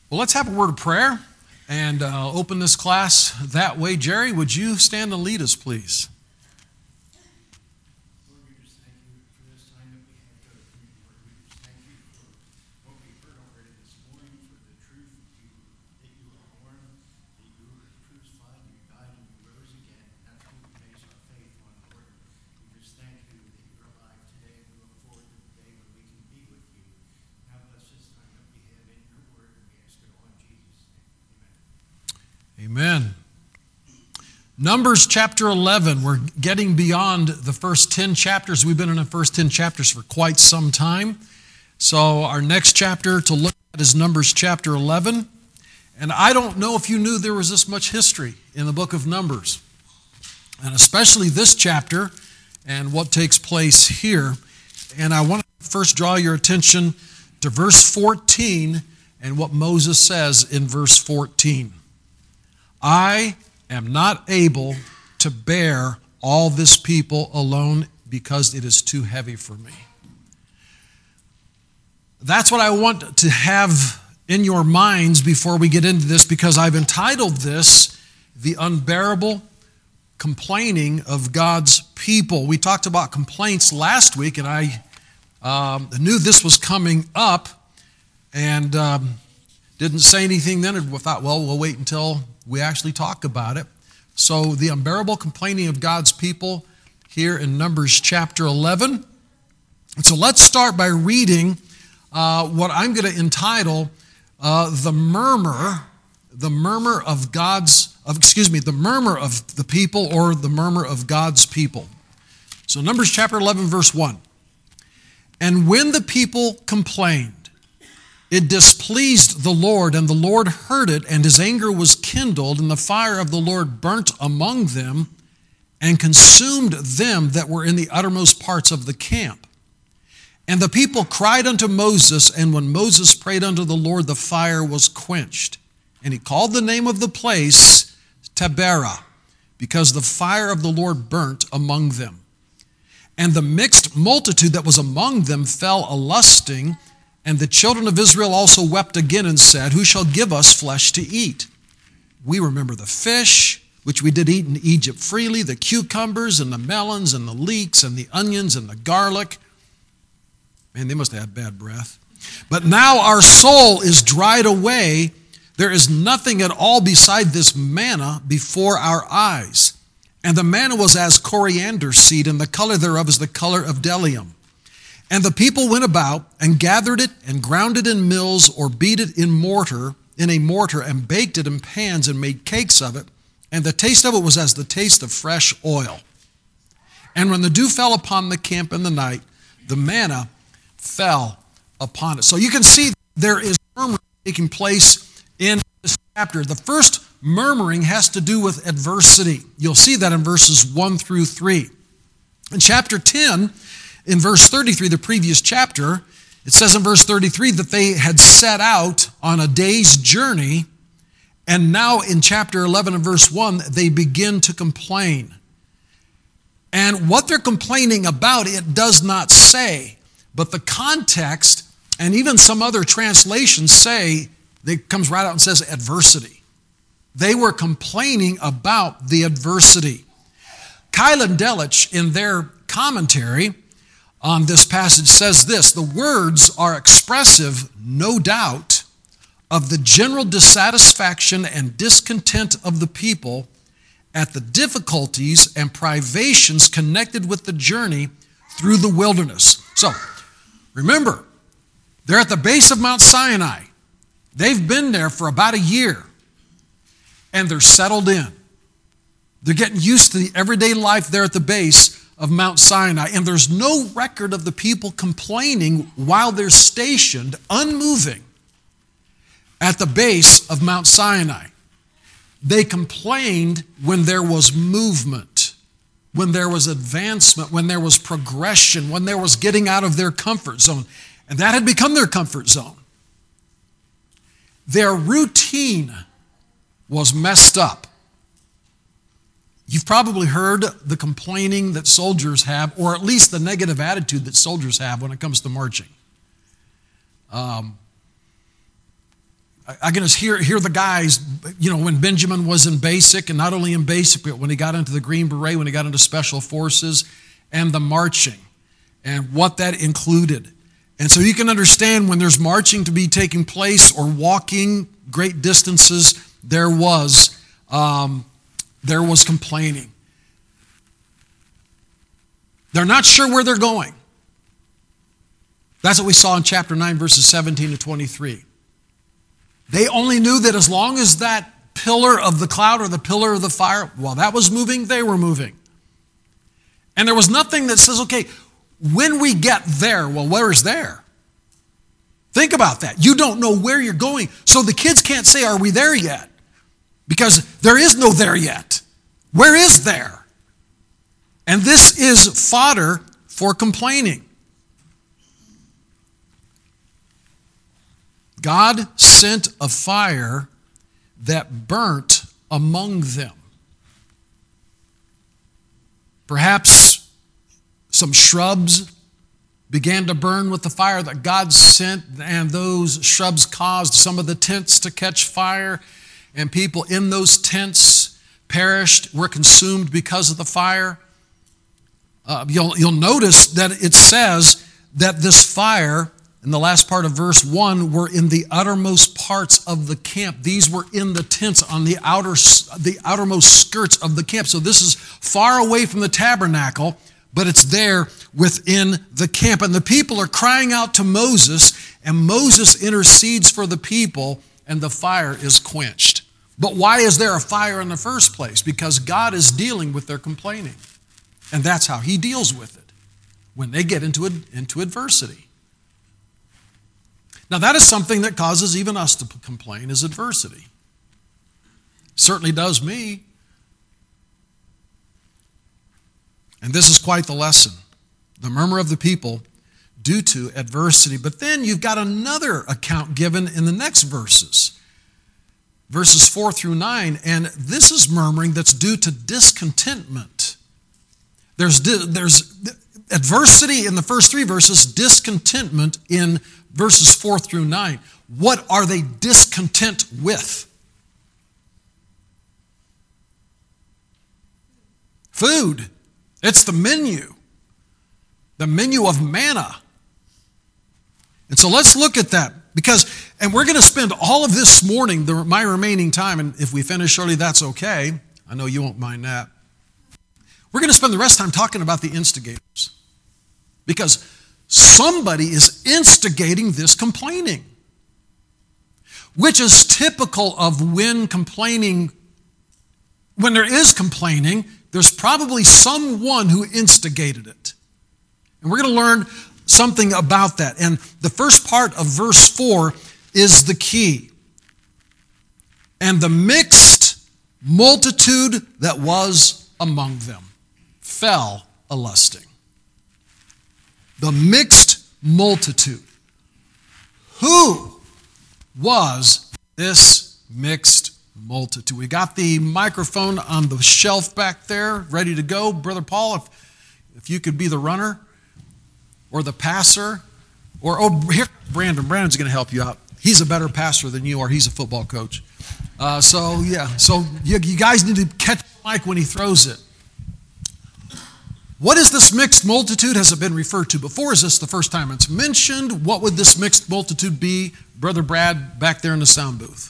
Well, let's have a word of prayer and open this class that way. Jerry, would you stand and lead us, please? Lord, we just thank you for this time that we have to go through your word. We just thank you for what we've heard already this morning, for the truth that you were born, that you were crucified, you died, and you rose again. That's what we base our faith on, Lord. We just thank you that you're alive today, and we look forward to the day when we can be with you. Now bless this time that we have in your word, and we ask it all in Jesus' name. Amen. Amen. Numbers chapter 11. We're getting beyond the first 10 chapters. We've been in the first 10 chapters for quite some time. So our next chapter to look at is Numbers chapter 11. And I don't know if you knew there was this much history in the book of Numbers, and especially this chapter and what takes place here. And I want to first draw your attention to verse 14 and what Moses says in verse 14. I am not able to bear all this people alone because it is too heavy for me. That's what I want to have in your minds before we get into this, because I've entitled this, The Unbearable Complaining of God's People. We talked about complaints last week, and I knew this was coming up and didn't say anything then, and thought, well, we'll wait until we actually talk about it. So the unbearable complaining of God's people here in Numbers chapter 11. And so let's start by reading what I'm going to entitle the murmur of the people, or the murmur of God's people. So Numbers chapter 11, verse 1. And when the people complained, it displeased the Lord, and the Lord heard it, and his anger was kindled, and the fire of the Lord burnt among them and consumed them that were in the uttermost parts of the camp. And the people cried unto Moses, and when Moses prayed unto the Lord, the fire was quenched. And he called the name of the place Taberah, because the fire of the Lord burnt among them. And the mixed multitude that was among them fell a-lusting, and the children of Israel also wept again and said, Who shall give us flesh to eat? We remember the fish, which we did eat in Egypt freely, the cucumbers and the melons and the leeks and the onions and the garlic. Man, they must have had bad breath. But now our soul is dried away. There is nothing at all beside this manna before our eyes. And the manna was as coriander seed, and the color thereof is the color of bdellium. And the people went about and gathered it and ground it in mills, or beat it in a mortar, and baked it in pans and made cakes of it. And the taste of it was as the taste of fresh oil. And when the dew fell upon the camp in the night, the manna fell upon it. So you can see there is murmuring taking place in this chapter. The first murmuring has to do with adversity. You'll see that in verses 1 through 3. In chapter 10, in verse 33, the previous chapter, it says in verse 33 that they had set out on a day's journey, and now in chapter 11 and verse 1, they begin to complain. And what they're complaining about, it does not say, but the context, and even some other translations say, it comes right out and says adversity. They were complaining about the adversity. Keil and Delitzsch, in their commentary on this passage, says this: the words are expressive, no doubt, of the general dissatisfaction and discontent of the people at the difficulties and privations connected with the journey through the wilderness. So, remember, they're at the base of Mount Sinai. They've been there for about a year, and they're settled in. They're getting used to the everyday life there at the base of Mount Sinai, and there's no record of the people complaining while they're stationed, unmoving, at the base of Mount Sinai. They complained when there was movement, when there was advancement, when there was progression, when there was getting out of their comfort zone, and that had become their comfort zone. Their routine was messed up. You've probably heard the complaining that soldiers have, or at least the negative attitude that soldiers have when it comes to marching. I can just hear the guys, when Benjamin was in basic, and not only in basic, but when he got into the Green Beret, when he got into special forces, and the marching, and what that included. And so you can understand when there's marching to be taking place or walking great distances, there was complaining. They're not sure where they're going. That's what we saw in chapter 9, verses 17 to 23. They only knew that as long as that pillar of the cloud or the pillar of the fire, while that was moving, they were moving. And there was nothing that says, okay, when we get there, well, where is there? Think about that. You don't know where you're going. So the kids can't say, are we there yet? Because there is no there yet. Where is there? And this is fodder for complaining. God sent a fire that burnt among them. Perhaps some shrubs began to burn with the fire that God sent, and those shrubs caused some of the tents to catch fire, and people in those tents perished, were consumed because of the fire. You'll notice that it says that this fire, in the last part of verse 1, were in the uttermost parts of the camp. These were in the tents on the outermost skirts of the camp. So this is far away from the tabernacle, but it's there within the camp. And the people are crying out to Moses, and Moses intercedes for the people, and the fire is quenched. But why is there a fire in the first place? Because God is dealing with their complaining. And that's how he deals with it, when they get into adversity. Now, that is something that causes even us to complain, is adversity. Certainly does me. And this is quite the lesson. The murmur of the people due to adversity. But then you've got another account given in the next verses. Verses 4 through 9. And this is murmuring that's due to discontentment. There's adversity in the first 3 verses, discontentment in verses 4 through 9. What are they discontent with? Food. It's the menu of manna. And so let's look at that, and we're going to spend all of this morning, my remaining time, and if we finish early, that's okay. I know you won't mind that. We're going to spend the rest of the time talking about the instigators, because somebody is instigating this complaining, which is typical of when there is complaining, there's probably someone who instigated it. And we're going to learn something about that. And the first part of verse 4 is the key. And the mixed multitude that was among them fell a-lusting. The mixed multitude. Who was this mixed multitude? We got the microphone on the shelf back there, ready to go. Brother Paul, if you could be the runner or the passer, here, Brandon's going to help you out. He's a better passer than you are. He's a football coach. So you guys need to catch the mic when he throws it. What is this mixed multitude? Has it been referred to before? Is this the first time it's mentioned? What would this mixed multitude be? Brother Brad, back there in the sound booth.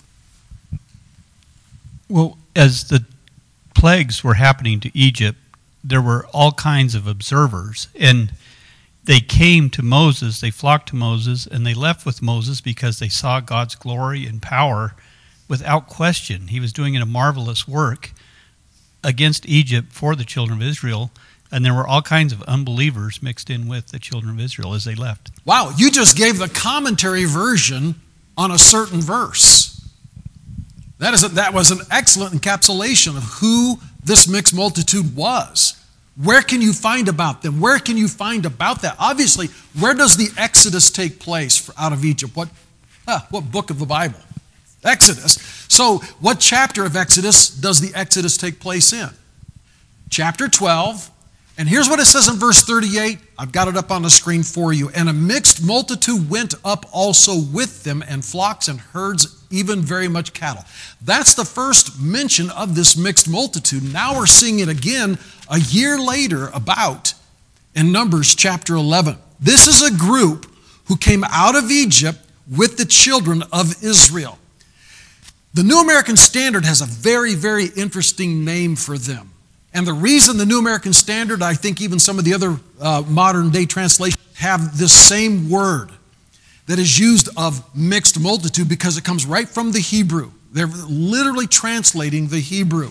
Well, as the plagues were happening to Egypt, there were all kinds of observers, and they came to Moses, they flocked to Moses, and they left with Moses because they saw God's glory and power without question. He was doing a marvelous work against Egypt for the children of Israel, and there were all kinds of unbelievers mixed in with the children of Israel as they left. Wow, you just gave the commentary version on a certain verse. That was an excellent encapsulation of who this mixed multitude was. Where can you find about them? Where can you find about that? Obviously, where does the Exodus take place out of Egypt? What book of the Bible? Exodus. So what chapter of Exodus does the Exodus take place in? Chapter 12 And here's what it says in verse 38. I've got it up on the screen for you. And a mixed multitude went up also with them, and flocks and herds, even very much cattle. That's the first mention of this mixed multitude. Now we're seeing it again a year later about in Numbers chapter 11. This is a group who came out of Egypt with the children of Israel. The New American Standard has a very, very interesting name for them. And the reason the New American Standard, I think even some of the other modern day translations have this same word that is used of mixed multitude, because it comes right from the Hebrew. They're literally translating the Hebrew.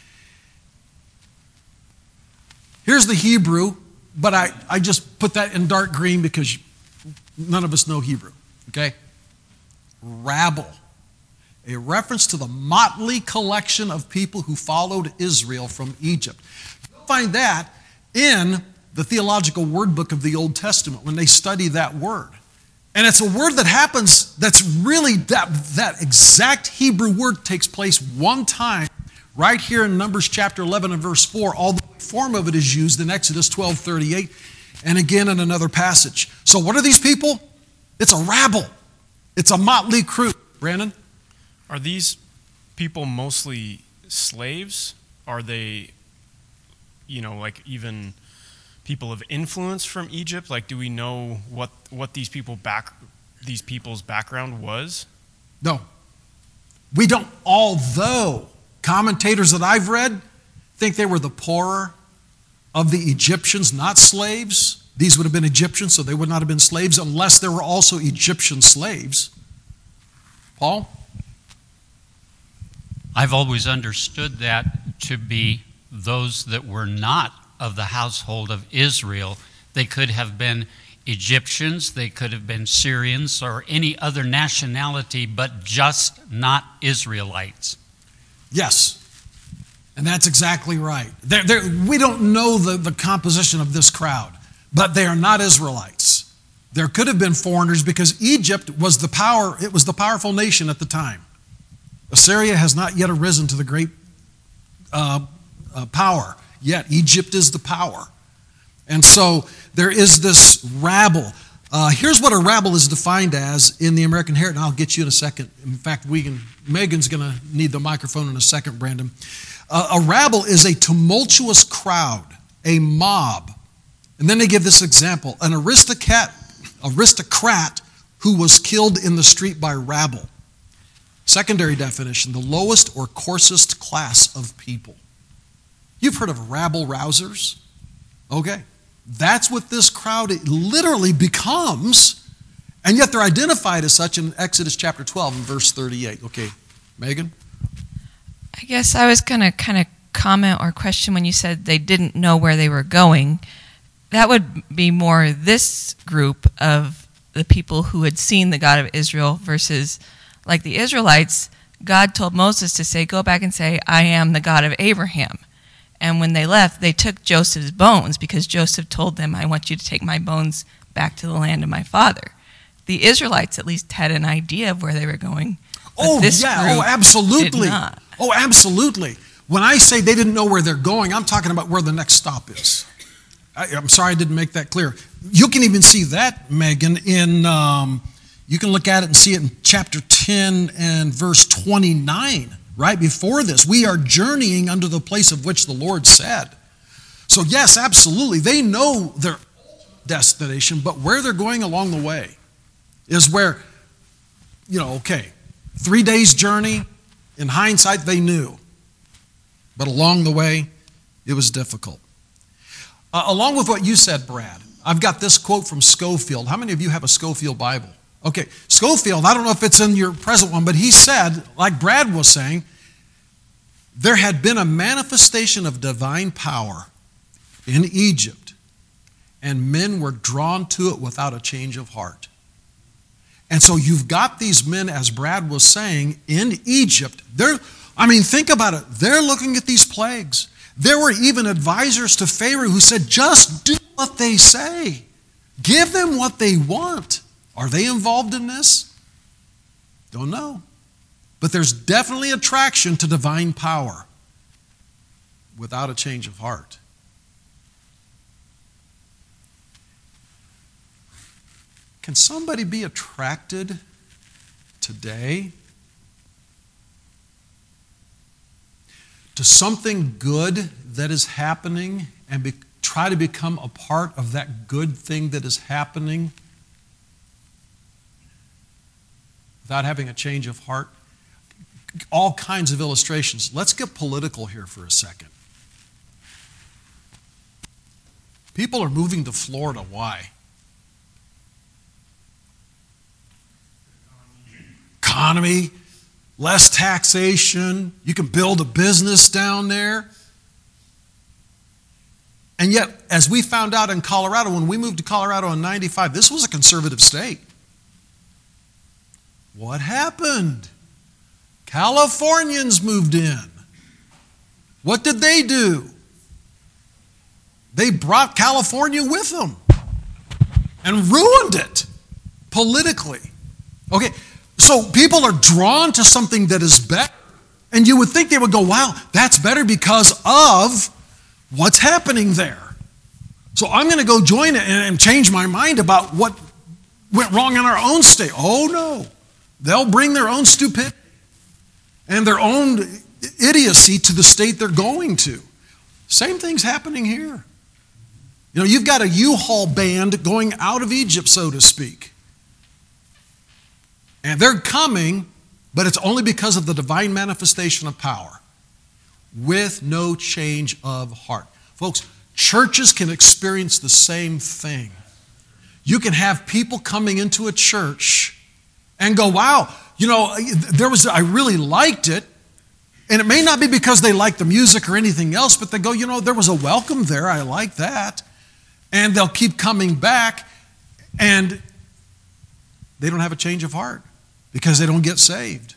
Here's the Hebrew, but I just put that in dark green because none of us know Hebrew, okay? Rabble. A reference to the motley collection of people who followed Israel from Egypt. You'll find that in the Theological Word Book of the Old Testament when they study that word. And it's a word that happens, that's really, that exact Hebrew word takes place one time right here in Numbers chapter 11 and verse 4. All the form of it is used in Exodus 12:38 and again in another passage. So what are these people? It's a rabble. It's a motley crew. Brandon? Are these people mostly slaves? Are they, like even people of influence from Egypt? Like, do we know what these people's background was? No. We don't, although commentators that I've read think they were the poorer of the Egyptians, not slaves. These would have been Egyptians, so they would not have been slaves unless there were also Egyptian slaves. Paul? I've always understood that to be those that were not of the household of Israel. They could have been Egyptians, they could have been Syrians, or any other nationality, but just not Israelites. Yes, and that's exactly right. We don't know the composition of this crowd, but they are not Israelites. There could have been foreigners because Egypt was the powerful nation at the time. Assyria has not yet arisen to the great power yet. Egypt is the power. And so there is this rabble. Here's what a rabble is defined as in the American Heritage, and I'll get you in a second. In fact, Megan's going to need the microphone in a second, Brandon. A rabble is a tumultuous crowd, a mob. And then they give this example, an aristocrat who was killed in the street by rabble. Secondary definition, the lowest or coarsest class of people. You've heard of rabble-rousers? Okay. That's what this crowd literally becomes, and yet they're identified as such in Exodus chapter 12 and verse 38. Okay, Megan? I guess I was going to kind of comment or question when you said they didn't know where they were going. That would be more this group of the people who had seen the God of Israel versus like the Israelites. God told Moses to say, go back and say, I am the God of Abraham. And when they left, they took Joseph's bones because Joseph told them, I want you to take my bones back to the land of my father. The Israelites at least had an idea of where they were going. Oh, yeah. Oh, absolutely. Did not. Oh, absolutely. When I say they didn't know where they're going, I'm talking about where the next stop is. I'm sorry I didn't make that clear. You can even see that, Megan, you can look at it and see it in chapter 10 and verse 29. Right before this, we are journeying unto the place of which the Lord said. So yes, absolutely. They know their destination, but where they're going along the way is where, 3 days journey, in hindsight, they knew. But along the way, it was difficult. Along with what you said, Brad, I've got this quote from Scofield. How many of you have a Scofield Bible? Okay, Scofield, I don't know if it's in your present one, but he said, like Brad was saying, there had been a manifestation of divine power in Egypt, and men were drawn to it without a change of heart. And so you've got these men, as Brad was saying, in Egypt. Think about it. They're looking at these plagues. There were even advisors to Pharaoh who said, just do what they say. Give them what they want. Are they involved in this? Don't know. But there's definitely attraction to divine power without a change of heart. Can somebody be attracted today to something good that is happening and try to become a part of that good thing that is happening without having a change of heart? All kinds of illustrations. Let's get political here for a second. People are moving to Florida. Why? Economy, less taxation, you can build a business down there. And yet, as we found out in Colorado, when we moved to Colorado in 95, this was a conservative state. What happened? Californians moved in. What did they do? They brought California with them and ruined it politically. Okay, so people are drawn to something that is better, and you would think they would go, wow, that's better because of what's happening there. So I'm going to go join it and change my mind about what went wrong in our own state. Oh, no. They'll bring their own stupidity and their own idiocy to the state they're going to. Same thing's happening here. You know, you've got a U-Haul band going out of Egypt, so to speak. And they're coming, but it's only because of the divine manifestation of power with no change of heart. Folks, churches can experience the same thing. You can have people coming into a church and go, wow, you know, I really liked it. And it may not be because they like the music or anything else, but they go, you know, there was a welcome there. I like that. And they'll keep coming back, and they don't have a change of heart because they don't get saved.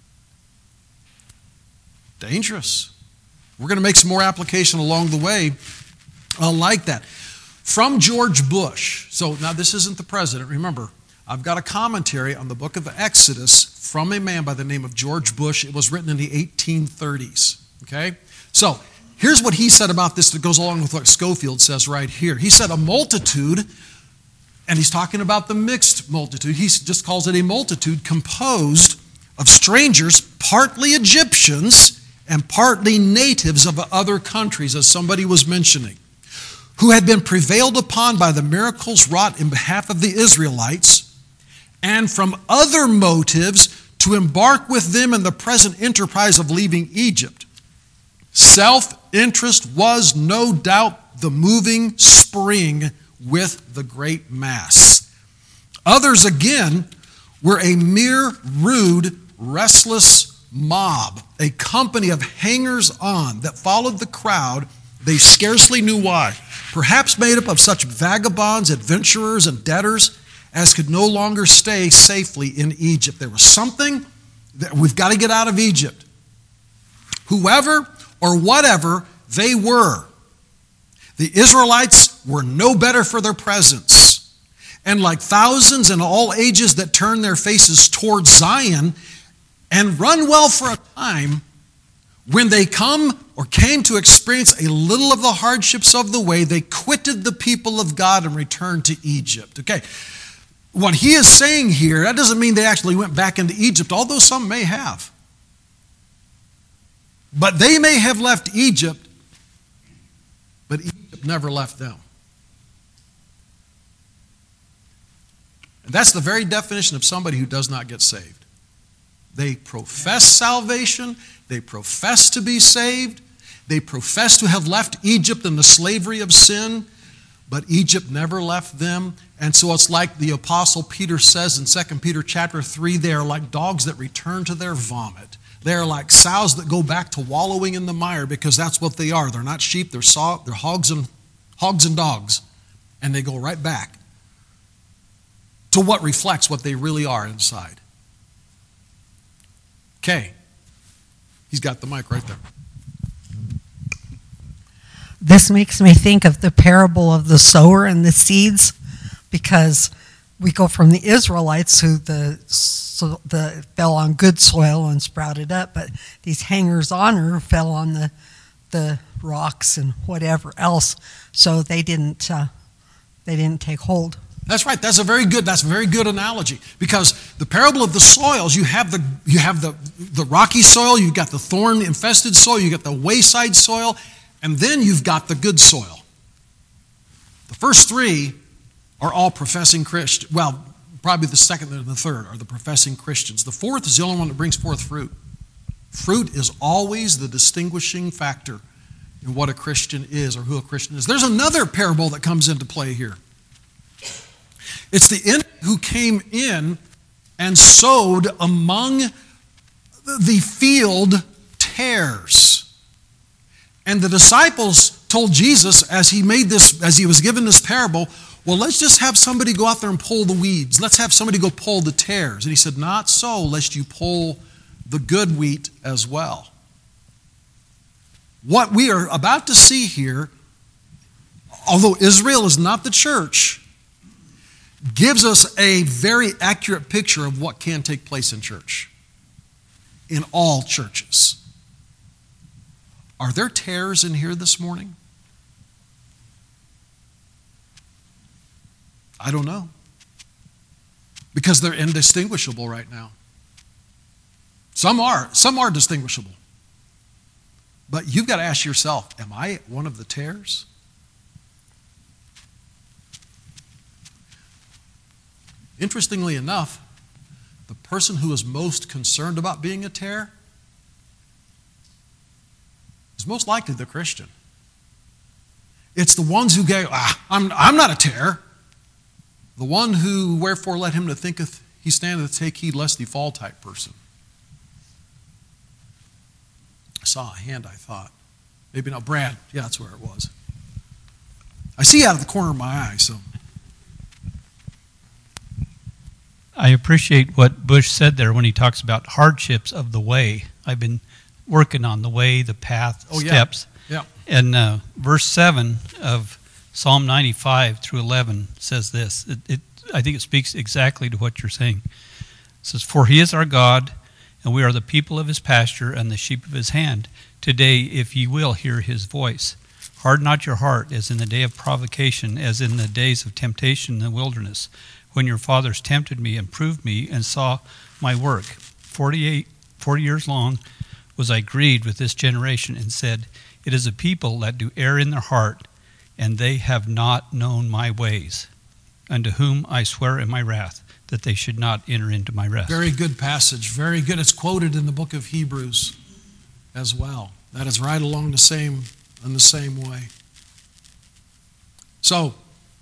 Dangerous. We're going to make some more application along the way like that. From George Bush. So now this isn't the president. Remember, I've got a commentary on the book of Exodus from a man by the name of George Bush. It was written in the 1830s. Okay? So here's what he said about this that goes along with what Schofield says right here. He said a multitude, and he's talking about the mixed multitude. He just calls it a multitude composed of strangers, partly Egyptians and partly natives of other countries, as somebody was mentioning, who had been prevailed upon by the miracles wrought in behalf of the Israelites, and from other motives to embark with them in the present enterprise of leaving Egypt. Self-interest was no doubt the moving spring with the great mass. Others, again, were a mere rude, restless mob, a company of hangers-on that followed the crowd. They scarcely knew why. Perhaps made up of such vagabonds, adventurers, and debtors as could no longer stay safely in Egypt. There was something that we've got to get out of Egypt. Whoever or whatever they were, the Israelites were no better for their presence. And like thousands in all ages that turn their faces towards Zion and run well for a time, when they came to experience a little of the hardships of the way, they quitted the people of God and returned to Egypt. Okay, what he is saying here, that doesn't mean they actually went back into Egypt, although some may have. But they may have left Egypt, but Egypt never left them. And that's the very definition of somebody who does not get saved. They profess salvation, they profess to be saved, they profess to have left Egypt in the slavery of sin, but Egypt never left them. And so it's like the Apostle Peter says in 2 Peter chapter 3, they are like dogs that return to their vomit. They are like sows that go back to wallowing in the mire, because that's what they are. They're not sheep, they're hogs and dogs. And they go right back to what reflects what they really are inside. Okay. He's got the mic right there. This makes me think of the parable of the sower and the seeds, because we go from the Israelites who fell on good soil and sprouted up, but these hangers-on fell on the rocks and whatever else, so they didn't take hold. That's right. That's a very good analogy. Because the parable of the soils, you have the rocky soil, you've got the thorn-infested soil, you've got the wayside soil, and then you've got the good soil. The first three are all professing Christians. Well, probably the second and the third are the professing Christians. The fourth is the only one that brings forth fruit. Fruit is always the distinguishing factor in what a Christian is or who a Christian is. There's another parable that comes into play here. It's the enemy who came in and sowed among the field tares. And the disciples told Jesus as he was given this parable, well, let's just have somebody go out there and pull the weeds. Let's have somebody go pull the tares. And he said, not so, lest you pull the good wheat as well. What we are about to see here, although Israel is not the church, gives us a very accurate picture of what can take place in church, in all churches. Are there tares in here this morning? I don't know. Because they're indistinguishable right now. Some are distinguishable. But you've got to ask yourself, am I one of the tares? Interestingly enough, the person who is most concerned about being a tare is most likely the Christian. It's the ones who go, I'm not a tare. The one who, wherefore let him that thinketh he standeth, take heed lest he fall type person. I saw a hand, I thought. Maybe not. Brad. Yeah, that's where it was. I see out of the corner of my eye, so. I appreciate what Bush said there when he talks about hardships of the way. I've been working on the way, the path, steps. Yeah. And verse 7 of Psalm 95 through 11 says this. I think it speaks exactly to what you're saying. It says, for he is our God, and we are the people of his pasture and the sheep of his hand. Today, if ye will hear his voice, harden not your heart as in the day of provocation, as in the days of temptation in the wilderness, when your fathers tempted me and proved me and saw my work. 40 years long was I grieved with this generation and said, it is a people that do err in their heart, and they have not known my ways, unto whom I swear in my wrath, that they should not enter into my rest. Very good passage. Very good. It's quoted in the book of Hebrews as well. That is right along in the same way. So,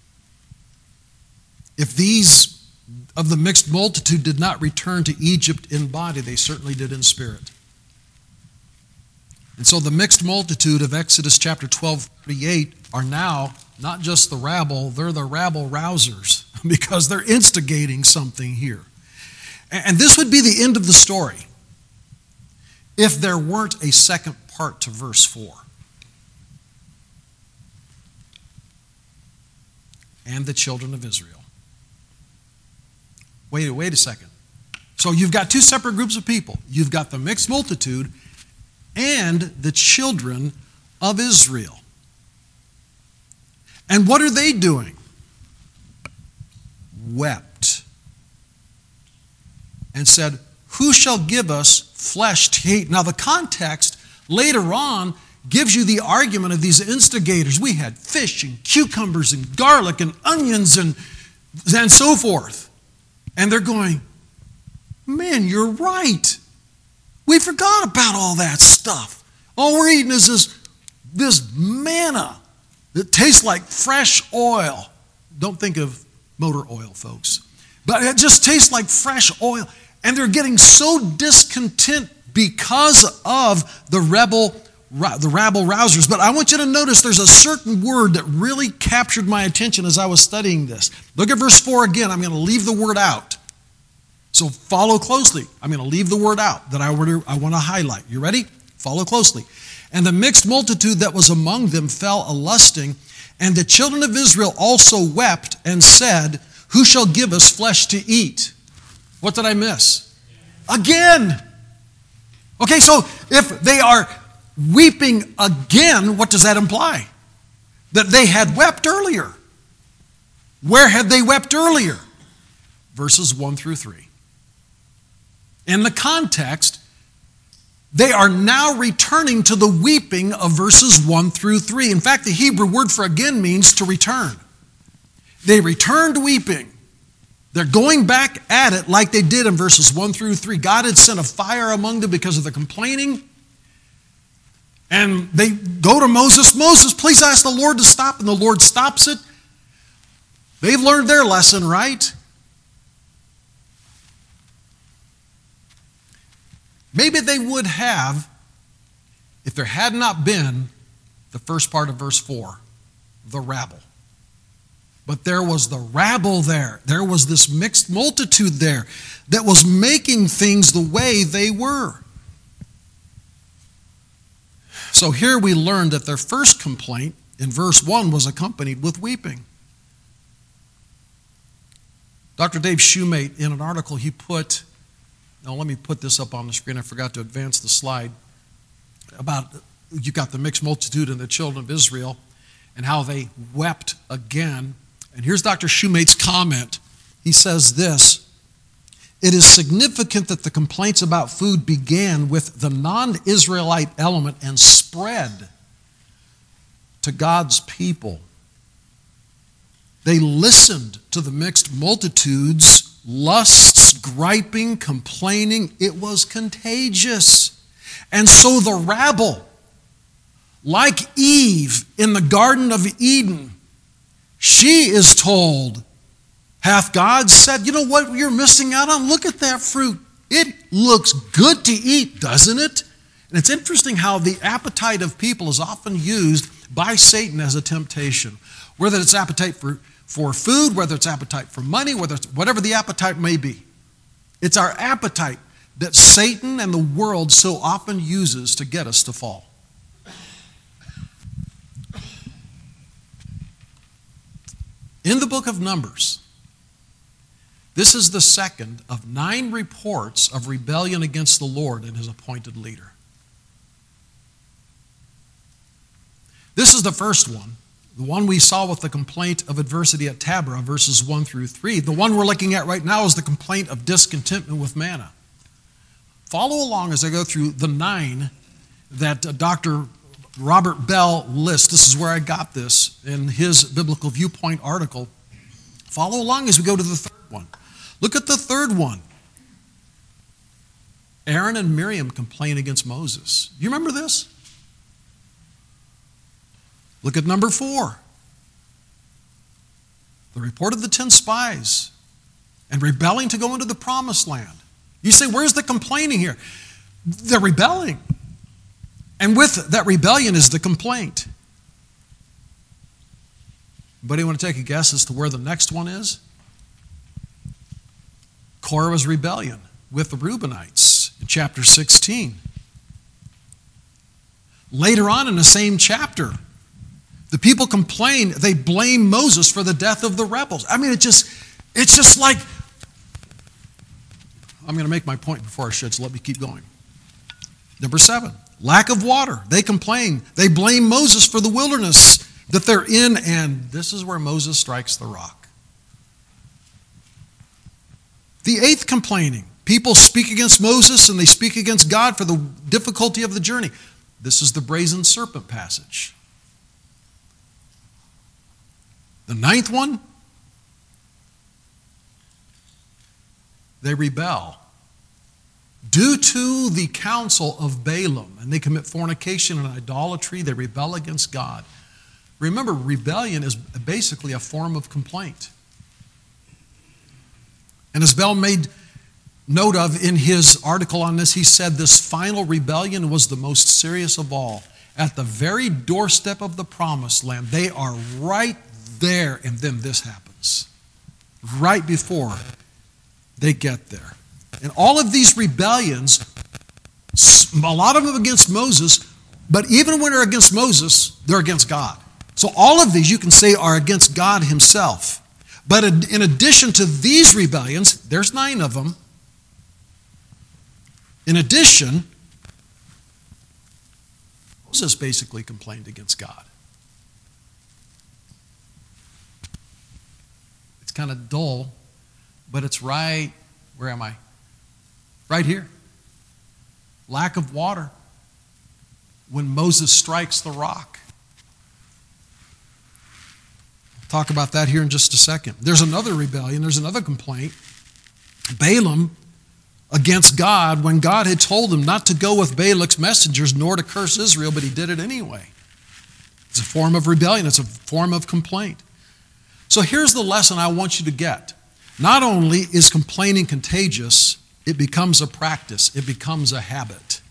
if these of the mixed multitude did not return to Egypt in body, they certainly did in spirit. And so the mixed multitude of Exodus chapter 12:38 are now not just the rabble, they're the rabble rousers because they're instigating something here. And this would be the end of the story if there weren't a second part to verse 4. And the children of Israel. Wait a second. So you've got two separate groups of people. You've got the mixed multitude and the children of Israel. And what are they doing? Wept. And said, who shall give us flesh to eat? Now the context later on gives you the argument of these instigators. We had fish and cucumbers and garlic and onions and so forth. And they're going, man, you're right. We forgot about all that stuff. All we're eating is this manna that tastes like fresh oil. Don't think of motor oil, folks. But it just tastes like fresh oil. And they're getting so discontent because of the rabble rousers. But I want you to notice there's a certain word that really captured my attention as I was studying this. Look at verse 4 again. I'm going to leave the word out. So follow closely. I'm going to leave the word out that I want to highlight. You ready? Follow closely. And the mixed multitude that was among them fell a-lusting, and the children of Israel also wept and said, who shall give us flesh to eat? What did I miss? Again. Okay, so if they are weeping again, what does that imply? That they had wept earlier. Where had they wept earlier? Verses 1 through 3. In the context, they are now returning to the weeping of verses 1 through 3. In fact, the Hebrew word for again means to return. They returned weeping. They're going back at it like they did in verses 1 through 3. God had sent a fire among them because of the complaining. And they go to Moses, Moses, please ask the Lord to stop. And the Lord stops it. They've learned their lesson, right? Maybe they would have if there had not been the first part of verse 4, the rabble. But there was the rabble there. There was this mixed multitude there that was making things the way they were. So here we learned that their first complaint in verse 1 was accompanied with weeping. Dr. Dave Shoemate, in an article he put, now let me put this up on the screen. I forgot to advance the slide. About, you got the mixed multitude and the children of Israel and how they wept again. And here's Dr. Shoemate's comment. He says this: it is significant that the complaints about food began with the non-Israelite element and spread to God's people. They listened to the mixed multitudes, lusts, griping, complaining. It was contagious. And so the rabble, like Eve in the Garden of Eden, she is told, hath God said, you know what you're missing out on? Look at that fruit. It looks good to eat, doesn't it? And it's interesting how the appetite of people is often used by Satan as a temptation. Whether it's appetite for food, whether it's appetite for money, whether it's whatever the appetite may be. It's our appetite that Satan and the world so often uses to get us to fall. In the book of Numbers, this is the second of 9 reports of rebellion against the Lord and his appointed leader. This is the first one, the one we saw with the complaint of adversity at Taberah, verses 1 through 3. The one we're looking at right now is the complaint of discontentment with manna. Follow along as I go through the 9 that Dr. Robert Bell lists. This is where I got this in his Biblical Viewpoint article. Follow along as we go to the third one. Look at the third one. Aaron and Miriam complain against Moses. You remember this? Look at number 4. The report of the 10 spies and rebelling to go into the promised land. You say, where's the complaining here? They're rebelling. And with that rebellion is the complaint. Anybody want to take a guess as to where the next one is? Korah's rebellion with the Reubenites in chapter 16. Later on in the same chapter, the people complain, they blame Moses for the death of the rebels. I mean, it's just like, I'm going to make my point before I should, so let me keep going. Number 7, lack of water. They complain. They blame Moses for the wilderness that they're in, and this is where Moses strikes the rock. The 8th complaining. People speak against Moses and they speak against God for the difficulty of the journey. This is the brazen serpent passage. The 9th one, they rebel. Due to the counsel of Balaam, and they commit fornication and idolatry, they rebel against God. Remember, rebellion is basically a form of complaint. And as Bell made note of in his article on this, he said this final rebellion was the most serious of all. At the very doorstep of the promised land, they are right there, and then this happens. Right before they get there. And all of these rebellions, a lot of them against Moses, but even when they're against Moses, they're against God. So all of these, you can say, are against God himself. But in addition to these rebellions, there's 9 of them. In addition, Moses basically complained against God. It's kind of dull, but it's right, where am I? Right here. Lack of water. When Moses strikes the rock. I'll talk about that here in just a second. There's another rebellion, there's another complaint. Balaam against God, when God had told him not to go with Balak's messengers nor to curse Israel, but he did it anyway. It's a form of rebellion. It's a form of complaint. So here's the lesson I want you to get. Not only is complaining contagious, it becomes a practice. It becomes a habit.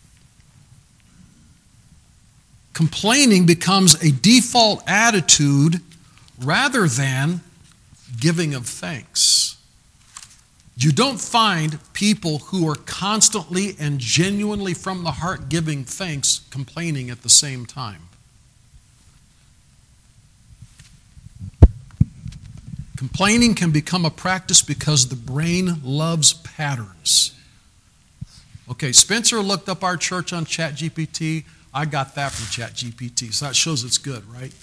Complaining becomes a default attitude rather than giving of thanks. You don't find people who are constantly and genuinely from the heart giving thanks complaining at the same time. Complaining can become a practice because the brain loves patterns. Okay, Spencer looked up our church on ChatGPT. I got that from ChatGPT, so that shows it's good, right?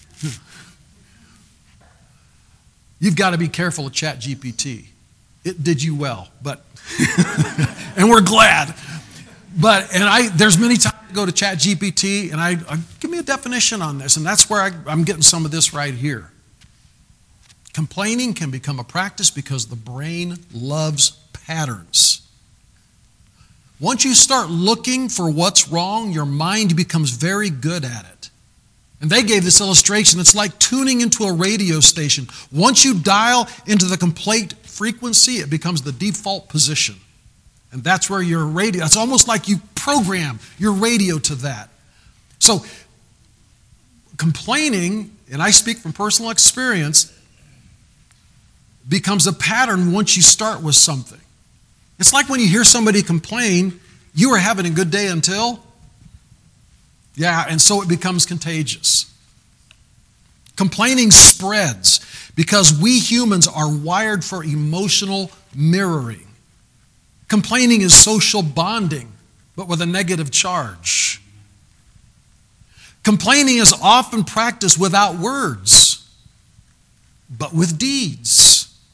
You've got to be careful of ChatGPT. It did you well, but and we're glad. But there's many times I go to ChatGPT and I give me a definition on this, and that's where I'm getting some of this right here. Complaining can become a practice because the brain loves patterns. Once you start looking for what's wrong, your mind becomes very good at it. And they gave this illustration. It's like tuning into a radio station. Once you dial into the complaint frequency, it becomes the default position. And that's where your radio, it's almost like you program your radio to that. So complaining, and I speak from personal experience, becomes a pattern once you start with something. It's like when you hear somebody complain, you were having a good day until, and so it becomes contagious. Complaining spreads because we humans are wired for emotional mirroring. Complaining is social bonding, but with a negative charge. Complaining is often practiced without words, but with deeds.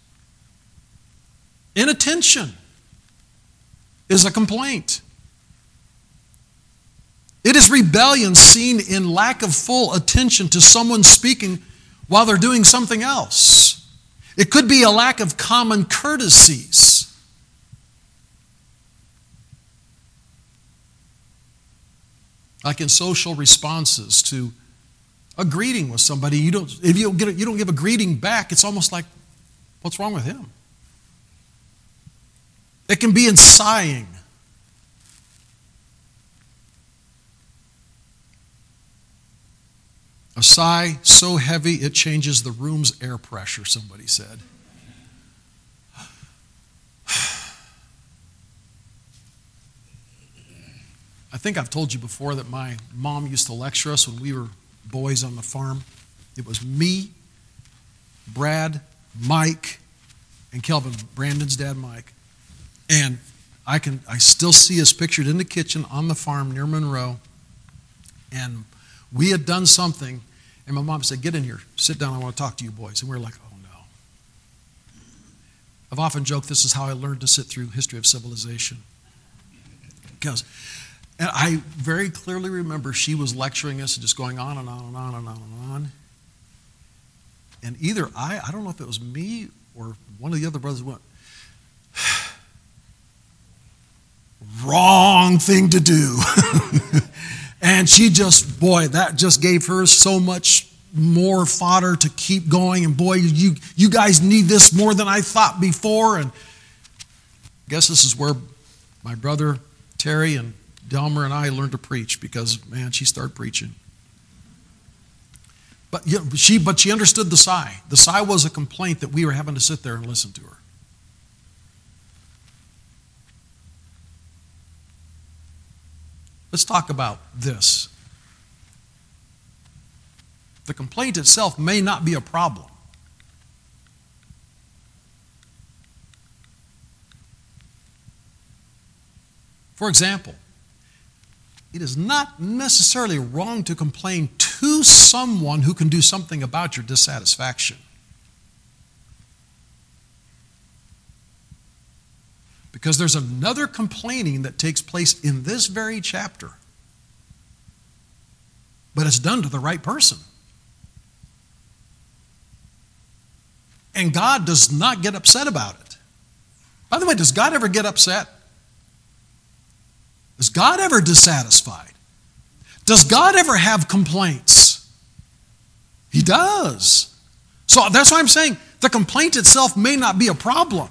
Inattention is a complaint. It is rebellion seen in lack of full attention to someone speaking while they're doing something else. It could be a lack of common courtesies. Like in social responses to a greeting with somebody, if you don't give a greeting back, it's almost like, what's wrong with him? It can be in sighing. A sigh so heavy it changes the room's air pressure, somebody said. I think I've told you before that my mom used to lecture us when we were boys on the farm. It was me, Brad, Mike, and Kelvin, Brandon's dad, Mike. And I still see us pictured in the kitchen on the farm near Monroe. And we had done something, and my mom said, "Get in here, sit down, I want to talk to you boys." And we were like, oh no. I've often joked this is how I learned to sit through History of Civilization. And I very clearly remember she was lecturing us and just going on and on and on and on and on. And either I don't know if it was me or one of the other brothers went, wrong thing to do. And she just, that just gave her so much more fodder to keep going. And boy, you guys need this more than I thought before. And I guess this is where my brother Terry and Delmer and I learned to preach because, man, she started preaching. But she understood the sigh. The sigh was a complaint that we were having to sit there and listen to her. Let's talk about this. The complaint itself may not be a problem. For example, it is not necessarily wrong to complain to someone who can do something about your dissatisfaction. because there's another complaining that takes place in this very chapter. But it's done to the right person. And God does not get upset about it. By the way, does God ever get upset? Is God ever dissatisfied? Does God ever have complaints? He does. So that's why I'm saying the complaint itself may not be a problem.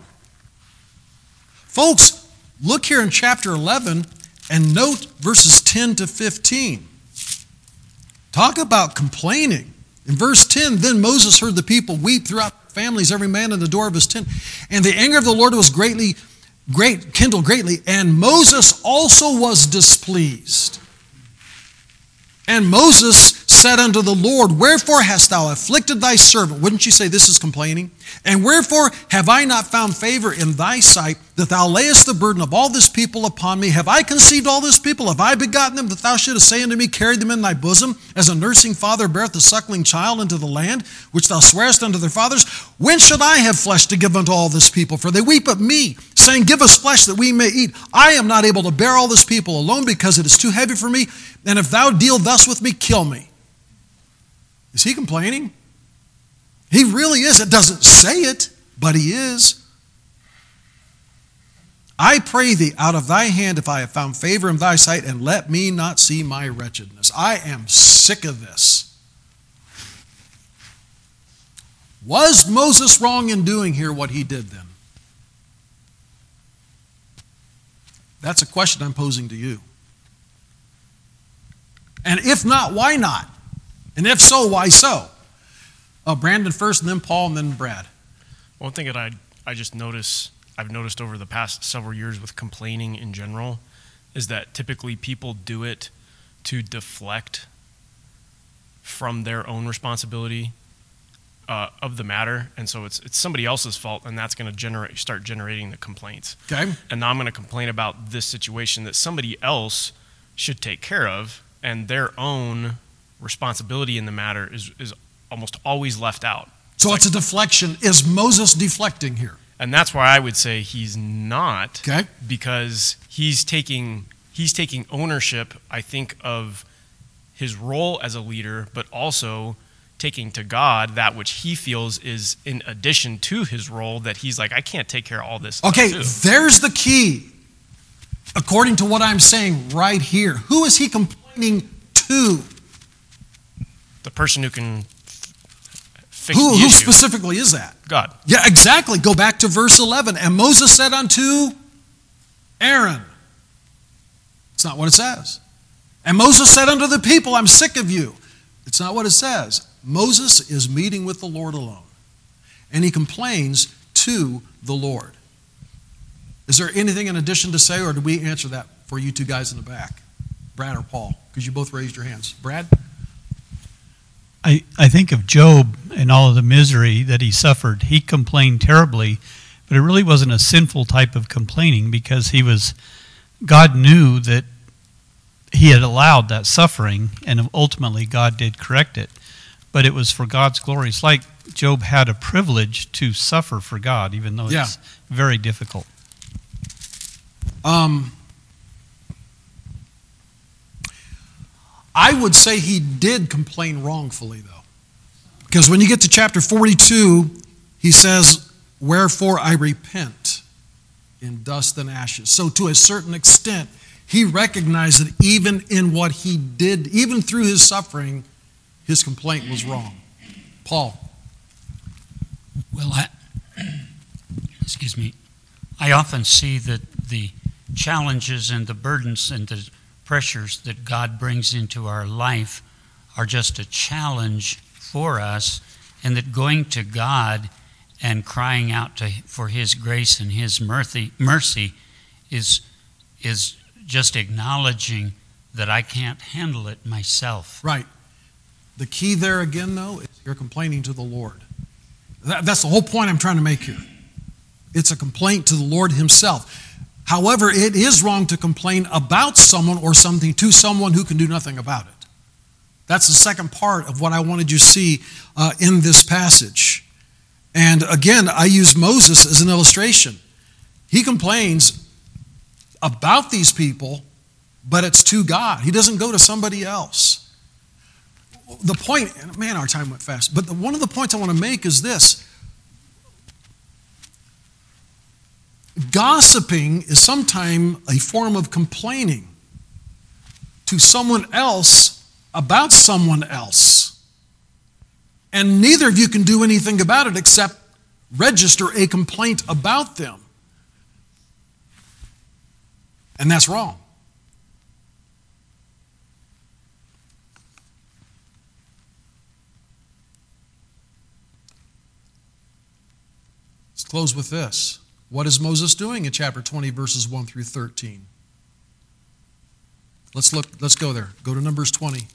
Folks, look here in chapter 11 and note verses 10 to 15. Talk about complaining. In verse 10, then Moses heard the people weep throughout their families, every man in the door of his tent. And the anger of the Lord was kindled greatly, and Moses also was displeased. And Moses said unto the Lord, wherefore hast thou afflicted thy servant? Wouldn't you say this is complaining? And wherefore have I not found favor in thy sight, that thou layest the burden of all this people upon me? Have I conceived all this people? Have I begotten them, that thou shouldest say unto me, carry them in thy bosom, as a nursing father beareth a suckling child into the land, which thou swarest unto their fathers? When should I have flesh to give unto all this people? For they weep at me, saying, give us flesh that we may eat. I am not able to bear all this people alone, because it is too heavy for me. And if thou deal thus with me, kill me. Is he complaining? He really is. It doesn't say it, but he is. I pray thee out of thy hand, if I have found favor in thy sight, and let me not see my wretchedness. I am sick of this. Was Moses wrong in doing here what he did then? That's a question I'm posing to you. And if not, why not? And if so, why so? Brandon first, and then Paul, and then Brad. One thing that I've noticed over the past several years with complaining in general is that typically people do it to deflect from their own responsibility of the matter, and so it's somebody else's fault, and that's going to start generating the complaints. Okay. And now I'm going to complain about this situation that somebody else should take care of, and their own responsibility in the matter is almost always left out. So it's a deflection. Is Moses deflecting here? And that's why I would say he's not. Okay. Because he's taking ownership, I think, of his role as a leader, but also taking to God that which he feels is in addition to his role, that he's like, I can't take care of all this Okay, stuff too. there's the key. According to what I'm saying right here. Who is he complaining to? The person who can fix Who the issue. specifically is that? God. Yeah, exactly. Go back to verse 11. And Moses said unto Aaron. It's not what it says. And Moses said unto the people, I'm sick of you. It's not what it says. Moses is meeting with the Lord alone. And he complains to the Lord. Is there anything in addition to say, or did we answer that for you two guys in the back? Brad or Paul? Because you both raised your hands. Brad? I think of Job and all of the misery that he suffered. He complained terribly, but it really wasn't a sinful type of complaining, because God knew that he had allowed that suffering, and ultimately God did correct it. But it was for God's glory. It's like Job had a privilege to suffer for God, even though it's very difficult. I would say he did complain wrongfully, though. Because when you get to chapter 42, he says, wherefore I repent in dust and ashes. So to a certain extent, he recognized that even in what he did, even through his suffering, his complaint was wrong. Paul. Well, excuse me. I often see that the challenges and the burdens and the pressures that God brings into our life are just a challenge for us, and that going to God and crying out for His grace and His mercy is just acknowledging that I can't handle it myself. Right. The key there again, though, is you're complaining to the Lord. That's the whole point I'm trying to make here. It's a complaint to the Lord Himself. However, it is wrong to complain about someone or something to someone who can do nothing about it. That's the second part of what I wanted you to see in this passage. And again, I use Moses as an illustration. He complains about these people, but it's to God. He doesn't go to somebody else. The point, man, our time went fast, but one of the points I want to make is this. Gossiping is sometimes a form of complaining to someone else about someone else. And neither of you can do anything about it except register a complaint about them. And that's wrong. Let's close with this. What is Moses doing in chapter 20, verses 1 through 13? Let's go there. Go to Numbers 20.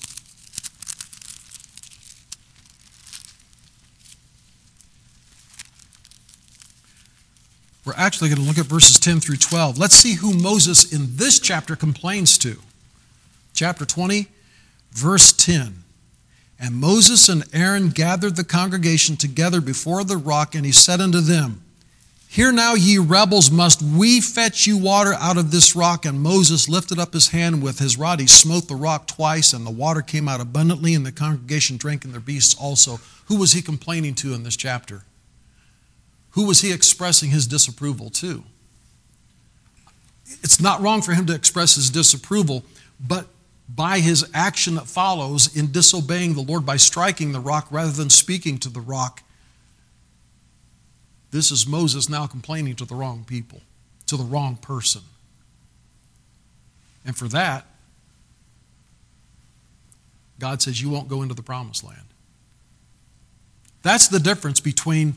We're actually going to look at verses 10 through 12. Let's see who Moses in this chapter complains to. Chapter 20, verse 10. And Moses and Aaron gathered the congregation together before the rock, and he said unto them, Hear now, ye rebels, must we fetch you water out of this rock? And Moses lifted up his hand with his rod. He smote the rock twice, and the water came out abundantly, and the congregation drank, and their beasts also. Who was he complaining to in this chapter? Who was he expressing his disapproval to? It's not wrong for him to express his disapproval, but by his action that follows in disobeying the Lord by striking the rock rather than speaking to the rock, this is Moses now complaining to the wrong people, to the wrong person. And for that, God says, you won't go into the promised land. That's the difference between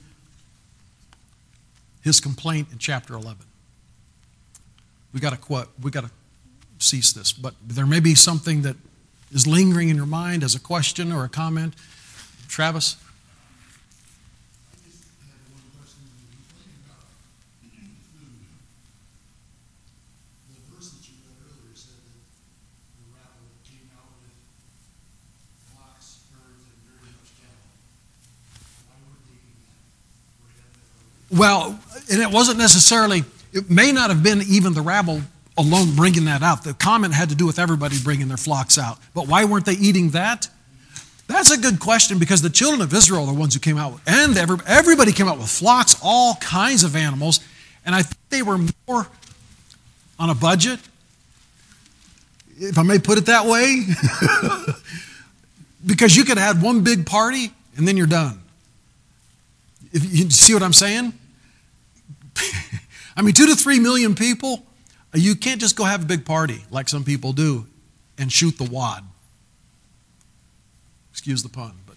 his complaint in chapter 11. We got to cease this, but there may be something that is lingering in your mind as a question or a comment. Travis? Well, and it wasn't necessarily, it may not have been even the rabble alone bringing that out. The comment had to do with everybody bringing their flocks out. But why weren't they eating that? That's a good question, because the children of Israel are the ones who came out with, and everybody came out with flocks, all kinds of animals, and I think they were more on a budget, if I may put it that way, because you could have had one big party and then you're done. If you see what I'm saying? I mean, 2 to 3 million people, you can't just go have a big party like some people do and shoot the wad. Excuse the pun, but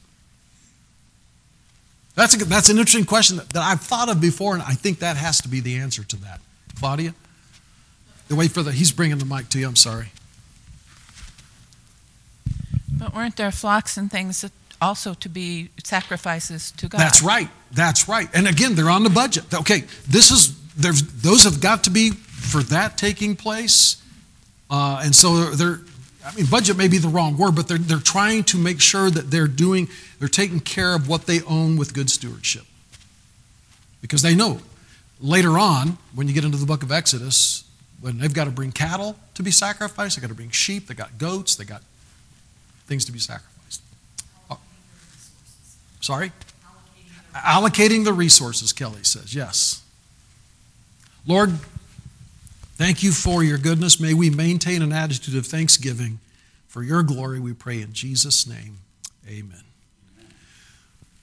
that's an interesting question that I've thought of before, and I think that has to be the answer to that. Claudia? Wait for he's bringing the mic to you, I'm sorry. But weren't there flocks and things that also to be sacrifices to God? That's right. That's right. And again, they're on the budget. Okay, those have got to be for that taking place. And so budget may be the wrong word, but they're trying to make sure that they're taking care of what they own with good stewardship. Because they know later on, when you get into the book of Exodus, when they've got to bring cattle to be sacrificed, they've got to bring sheep, they've got goats, they've got things to be sacrificed. Sorry? Allocating the resources, Kelly says, yes. Lord, thank you for your goodness. May we maintain an attitude of thanksgiving. For your glory, we pray in Jesus' name. Amen.